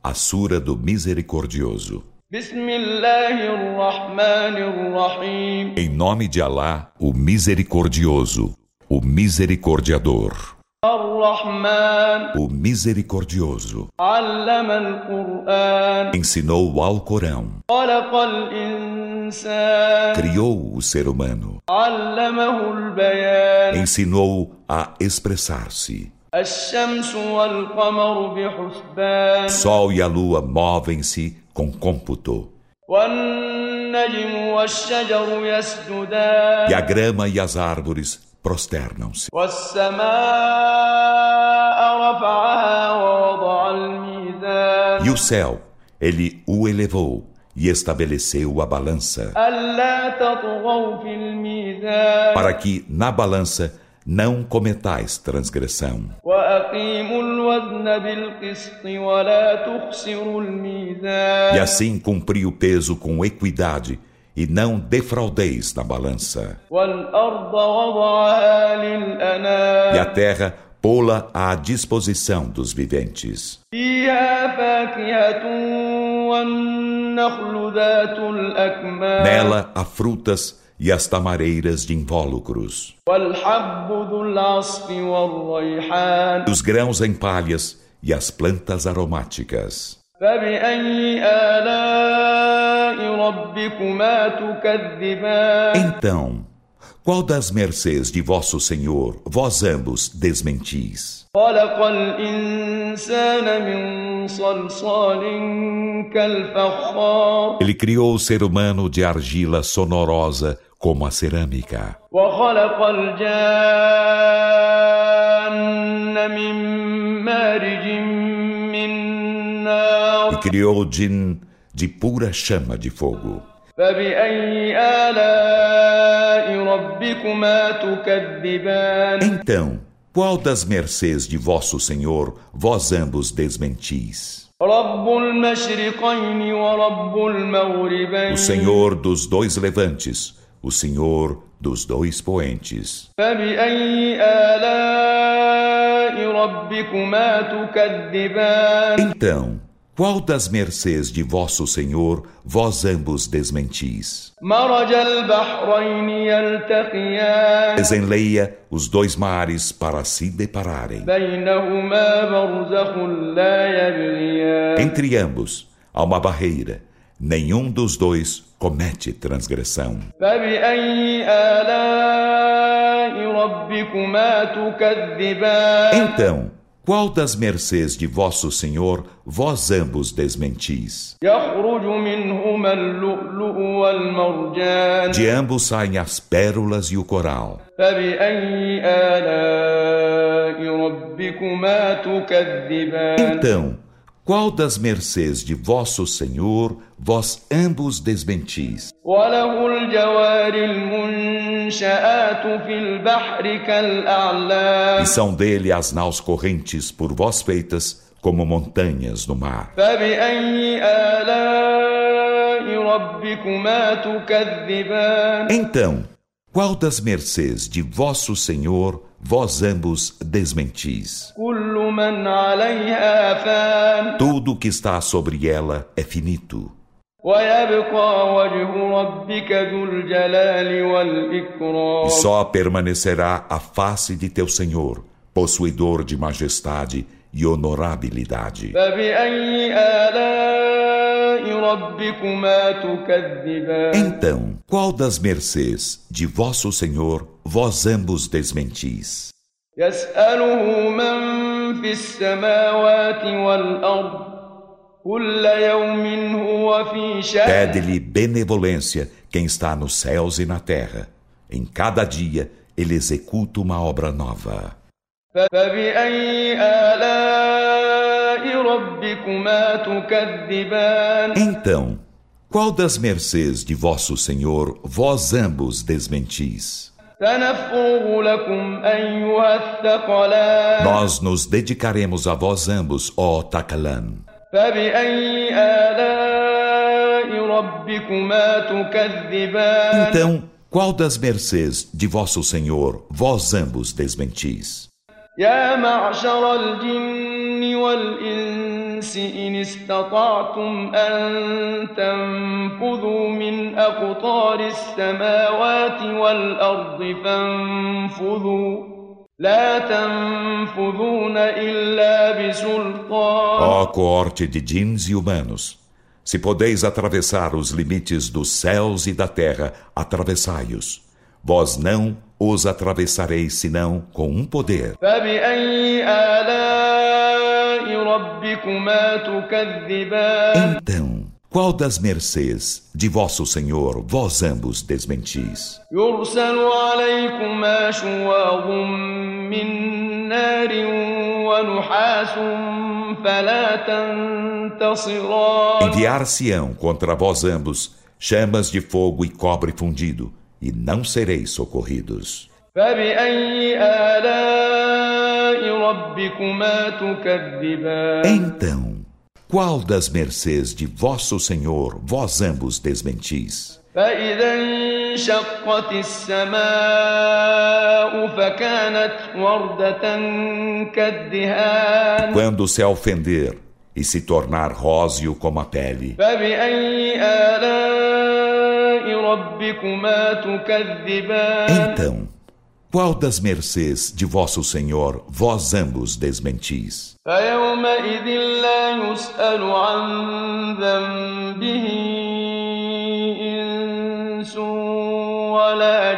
a Sura do Misericordioso. Em nome de Alá, o Misericordioso, o Misericordiador. O Misericordioso ensinou o Alcorão. Criou o ser humano. Ensinou a expressar-se. O sol e a lua movem-se com cômputo. E a grama e as árvores prosternam-se. E o céu, ele o elevou e estabeleceu a balança, para que na balança não cometais transgressão. E assim cumpri o peso com equidade, e não defraudeis na balança. E a terra pô-la à disposição dos viventes. Nela há frutas e as tamareiras de invólucros, os grãos em palhas e as plantas aromáticas. Então, qual das mercês de vosso Senhor vós ambos desmentis? Ele criou o ser humano de argila sonorosa como a cerâmica. E criou o djinn de pura chama de fogo. Então, qual das mercês de vosso Senhor vós ambos desmentis? O Senhor dos dois levantes, o Senhor dos dois poentes. Então, qual das mercês de vosso Senhor vós ambos desmentis? Desenleia os dois mares para se depararem. Entre ambos há uma barreira. Nenhum dos dois comete transgressão. Então, qual das mercês de vosso Senhor vós ambos desmentis? De ambos saem as pérolas e o coral. Então, qual das mercês de vosso Senhor vós ambos desmentis? E são dele as naus correntes por vós feitas como montanhas no mar. Então, qual das mercês de vosso Senhor vós ambos desmentis? Tudo que está sobre ela é finito. E só permanecerá a face de teu Senhor, possuidor de majestade e honorabilidade. Então, qual das mercês de vosso Senhor vós ambos desmentis? Pede-lhe benevolência quem está nos céus e na terra. Em cada dia ele executa uma obra nova. Então, qual das mercês de vosso Senhor vós ambos desmentis? Nós nos dedicaremos a vós ambos, ó Thaqalan. Então, qual das mercês de vosso Senhor vós ambos desmentis? والإنس إن استطعتم أن تنفذوا من أقطار السماوات والأرض فانفذوا لا تنفذون إلا بسلطان. Ó coorte de djinns e humanos, se podeis atravessar os limites dos céus e da terra, atravessai-os. Vós não os atravessareis senão com um poder. فبأي آلاء ربكما تكذبان. Então, qual das mercês de vosso Senhor vós ambos desmentis? يرسل عليكما شواظ من نار ونحاس فلا تنتصران. Enviar-se-ão contra vós ambos chamas de fogo e cobre fundido, e não sereis socorridos. فبأي آلاء ربكما تكذبان. Então, qual das mercês de vosso Senhor vós ambos desmentis? فإذا انشقت السماء فكانت وردة كالدهان. Quando o céu fender e se tornar róseo como a pele. فبأي آلاء ربكما تكذبان. Então, qual das mercês de vosso Senhor vós ambos desmentis? فيومئذ لا يسأل عن ذنبه إنس ولا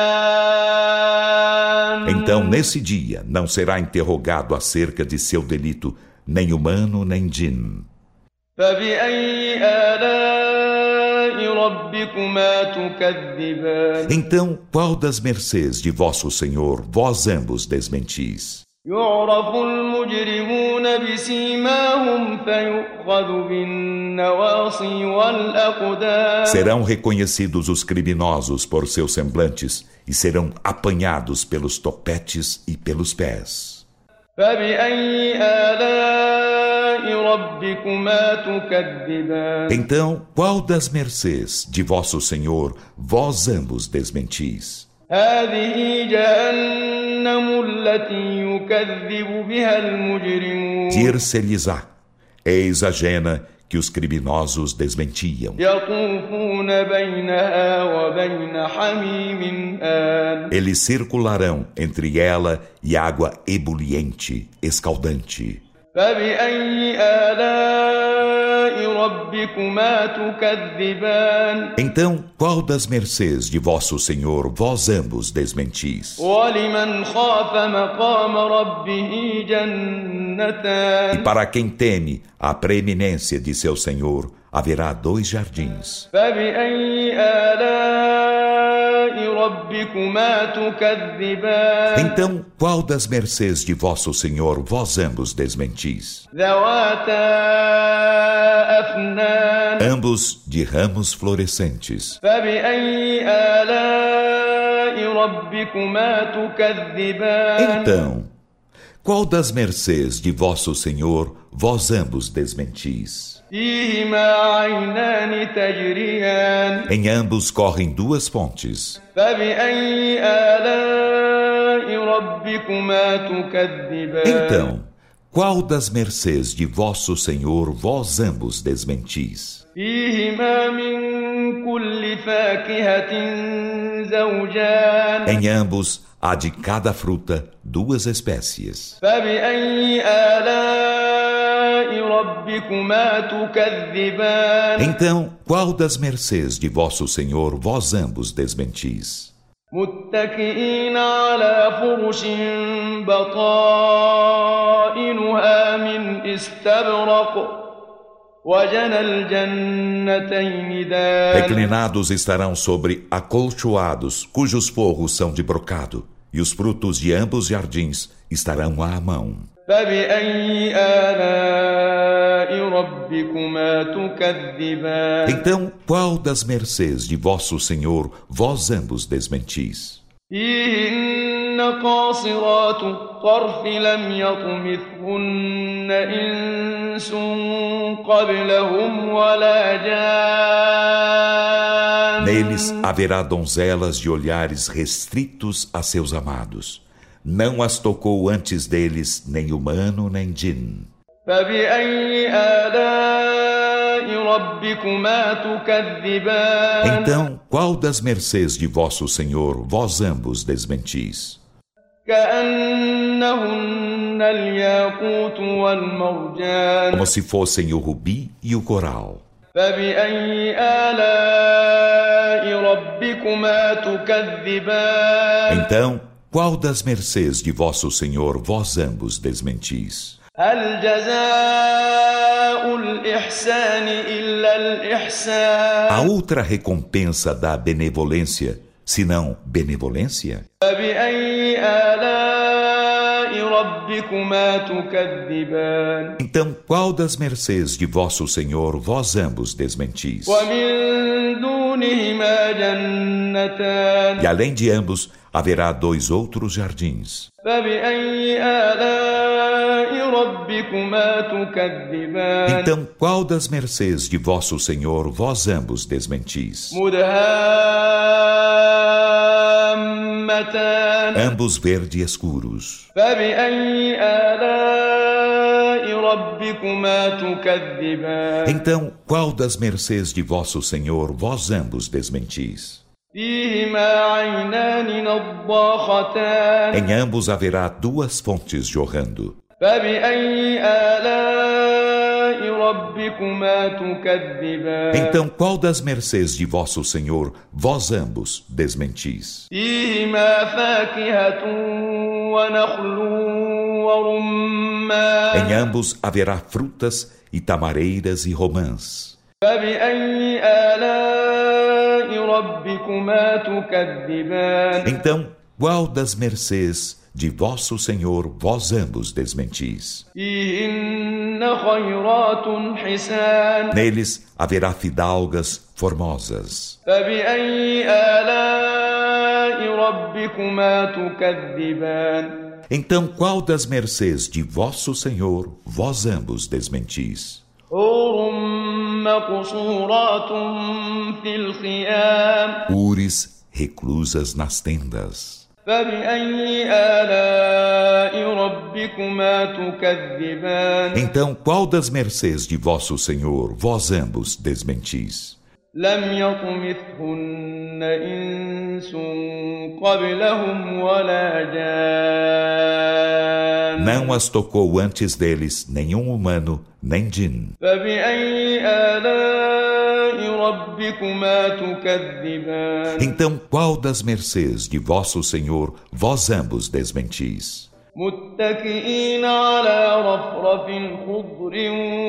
جان. Então, nesse dia, não será interrogado acerca de seu delito nem humano nem djinn. فبأي آلاء ربكما تكذبان. Então, qual das mercês de vosso Senhor vós ambos desmentis? يعرف المجرمون بسيماهم فيؤخذ بالنواصي والأقدام. Serão reconhecidos os criminosos por seus semblantes e serão apanhados pelos topetes e pelos pés. فبأي آلاء ربكما تكذبان. Então, qual das mercês de vosso Senhor vós ambos desmentis? هذه جهنم التي يكذب بها المجرمون. Dir-se-lhes-á, eis a jena que os criminosos desmentiam. يطوفون بينها وبين حميم آن. Eles circularão entre ela e água ebuliente, escaldante. فبأي آلاء ربكما تكذبان. Então, qual das mercês de vosso Senhor vós ambos desmentis? ولمن خاف مقام ربه جنتان. E para quem teme a preeminência de seu Senhor, haverá 2 jardins. فبأي آلاء ربكما تكذبان. Então, qual das mercês de vosso Senhor vós ambos desmentis? ذواتا أفنان. Ambos de ramos florescentes. فبأي آلاء ربكما تكذبان. Então, qual das mercês de vosso Senhor vós ambos desmentis? فيهما عينان تجريان. Em ambos correm 2 fontes. فبأي آلاء ربكما تكذبان. Então, qual das mercês de vosso Senhor vós ambos desmentis? فيهما من كل فاكهة زوجان. Em ambos há de cada fruta 2 espécies. فبأي آلاء ربكما تكذبان. Então, qual das mercês de vosso Senhor vós ambos desmentis? متكئين على فرش بطائنها من استبرق وجنى الجنتين دان. Reclinados estarão sobre acolchoados, cujos forros são de brocado, e os frutos de ambos jardins estarão à mão. فبأي آلاء ربكما تكذبان. Então, qual das mercês de vosso Senhor vós ambos desmentis? فيهن قاصرات الطرف لم يطمثهن إنس قبلهم ولا جان. Neles haverá donzelas de olhares restritos a seus amados. Não as tocou antes deles nem humano nem djinn. فبأي آلاء ربكما تكذبان Então, qual das mercês de vosso Senhor vós ambos desmentis? كأنهن الياقوت والمرجان Como se fossem o rubi e o coral. فبأي آلاء ربكما تكذبان Então, qual das mercês de vosso Senhor vós ambos desmentis? هل جزاء الإحسان إلا A الإحسان outra recompensa da benevolência, senão benevolência? فبأي آلاء ربكما تكذبان Então, qual das mercês de vosso Senhor vós ambos desmentis? ومن دونهما جنتان E além de ambos, haverá 2 outros jardins. فبأي آلاء ربكما تكذبان Então, qual das mercês de vosso Senhor vós ambos desmentis? مدهامتان Ambos verde escuros. فبأي آلاء ربكما تكذبان Então, qual das mercês de vosso Senhor vós ambos desmentis? فيهما عينان نضاختان Em ambos haverá 2 fontes jorrando. فبأي آلاء ربكما تكذبان Então, qual das mercês de vosso Senhor vós ambos desmentis? فيهما فاكهة ونخل ورمان Em ambos haverá frutas e tamareiras e romãs. فبأي آلاء ربكما تكذبان Então, qual das mercês de vosso Senhor vós ambos desmentis? فيهن خيرات حسان Neles haverá fidalgas formosas. فبأي آلاء ربكما تكذبان Então, qual das mercês de vosso Senhor vós ambos desmentis? حور مقصورات في الخيام Hures reclusas nas tendas. فبأي آلاء ربكما تكذبان Então, qual das mercês de vosso Senhor vós ambos desmentis? لم يطمثهن إنس قبلهم ولا جان Não as tocou antes deles nenhum humano, nem jin. فبأي آلاء ربكما تكذبان Então, qual das mercês de vosso Senhor vós ambos desmentis? متكئين على رفرف خضر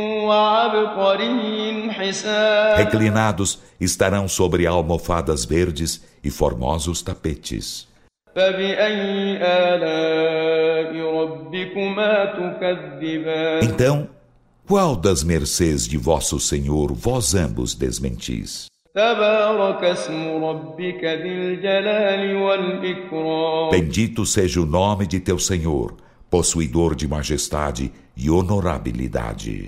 وعبقري حسان Reclinados estarão sobre almofadas verdes e formosos tapetes. فبأي آلاء ربكما تكذبان Então, qual das mercês de vosso Senhor vós ambos desmentis? تبارك اسم ربك ذي الجلال والإكرام Bendito seja o nome de teu Senhor, possuidor de majestade e honorabilidade.